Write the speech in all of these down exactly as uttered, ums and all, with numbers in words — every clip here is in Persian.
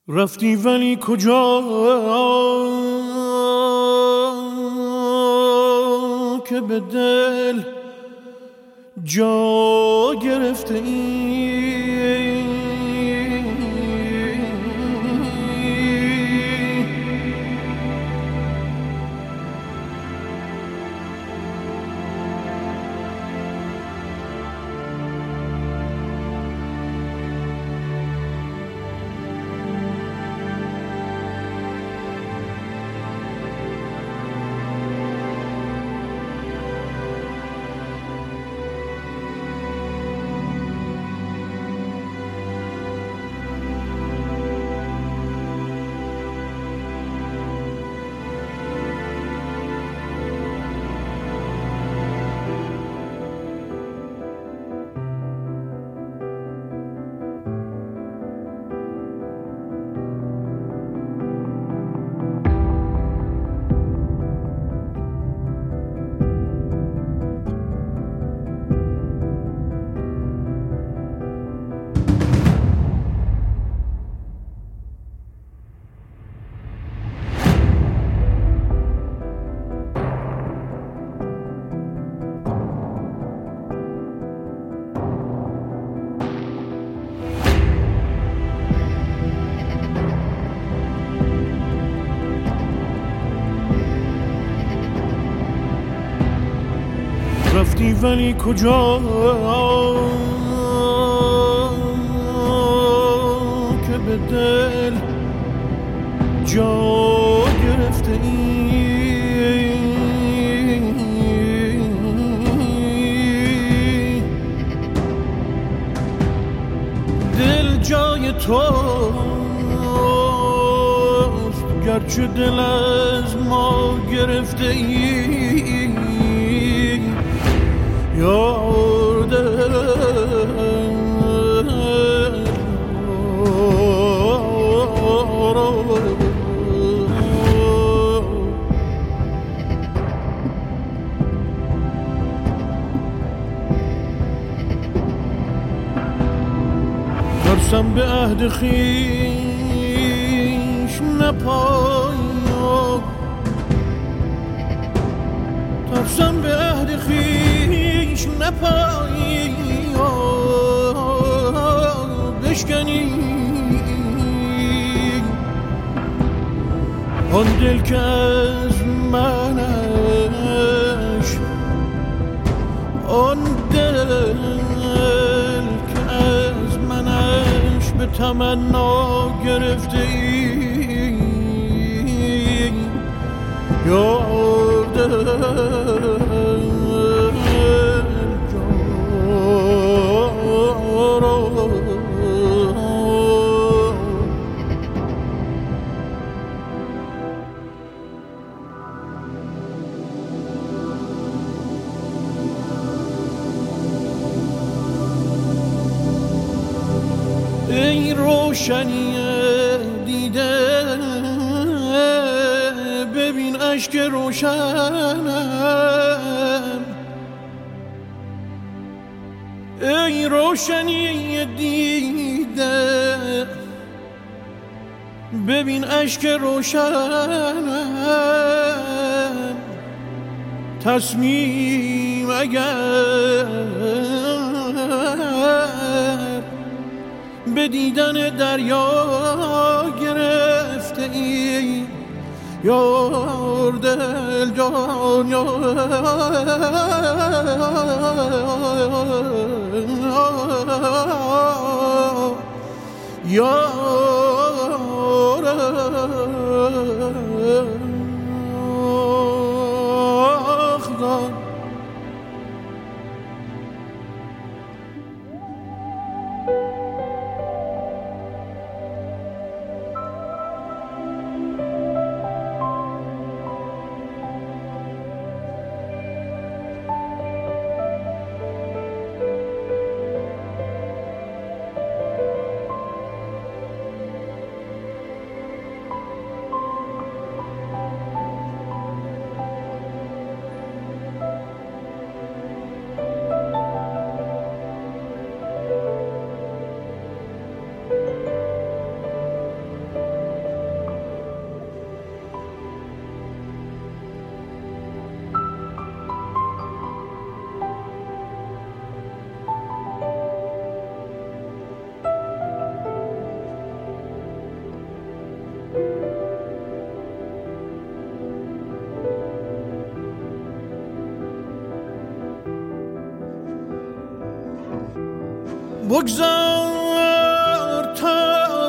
رفتی ولی کجا که به دل جا گرفته ای؟ رفتی ولی کجا که به دل جا گرفته ای؟ دل جای توست گرچه دل از ما گرفته ای. یار دل ترسم به عهد خویش نپایم، ترسم به عهد خویش نپایی بشکنی آن دل که از منش، آن دل که از منش به تمنا گرفته ای. یار دل ای روشنی دیده ببین اشک روشنم، ای روشنی دیده ببین اشک روشنم. تصمیم اگر به دیدن دریا گرفته ای. یار دل جان یار آخ بگذار تا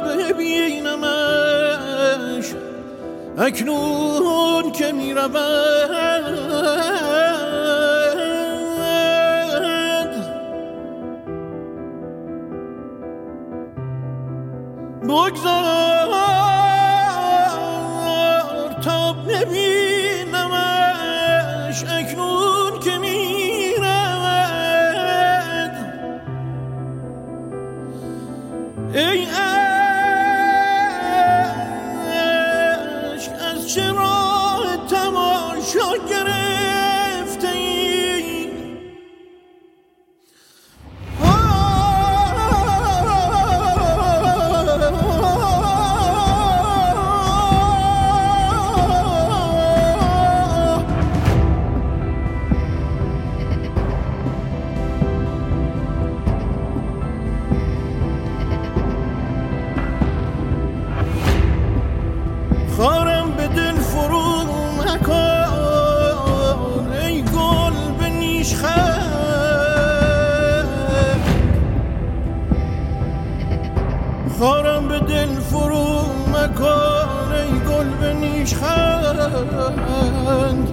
ببینمش اکنون که می رود، بگذار تا ببینمش اکنون که می رود. ای عشق از چه راه تماشا گرفته ای؟ خارم به دل فرو مکن ای گل به نیشخند، خارم به دل فرو مکن ای گل به نیشخند،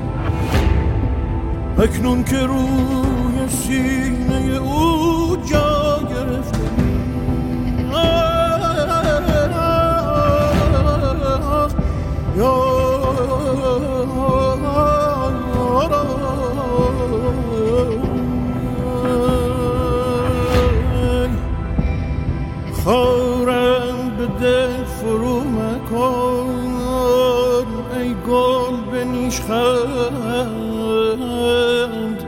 اکنون که روی سینه او جا گرفته خارم به دل فرو مکن ای گل به نیشخند،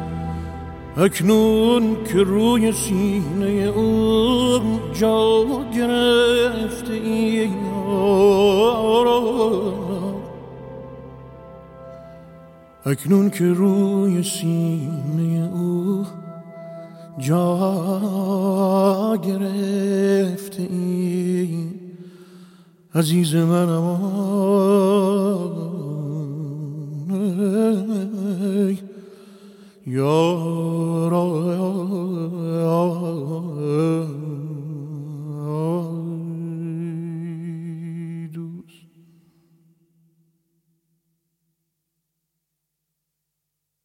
اکنون که روی سینه او جا گرفته ای، اکنون که روی سینه او جا گرفته ای، عزیز منم ای یارا.